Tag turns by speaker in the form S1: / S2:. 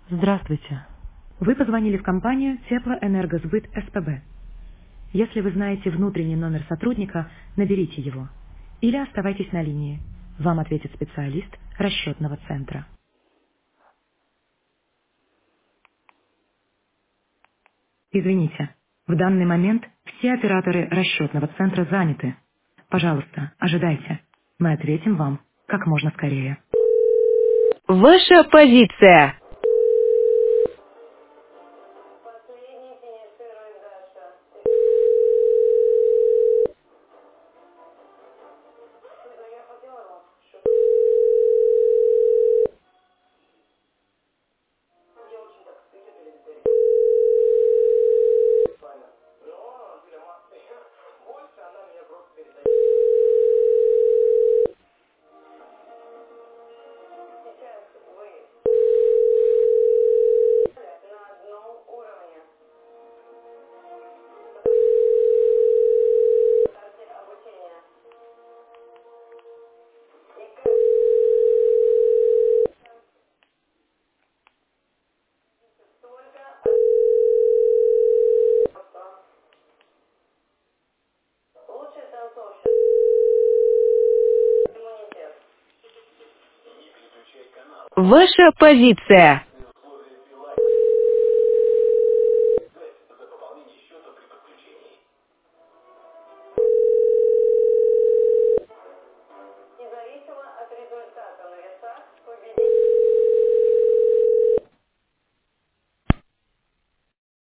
S1: Здравствуйте. Вы позвонили в компанию Теплоэнергосбыт СПБ. Если вы знаете внутренний номер сотрудника, наберите его. Или оставайтесь на линии. Вам ответит специалист расчетного центра. Извините, в данный момент все операторы расчетного центра заняты. Пожалуйста, ожидайте. Мы ответим вам как можно скорее.
S2: Ваша позиция. Ваша позиция.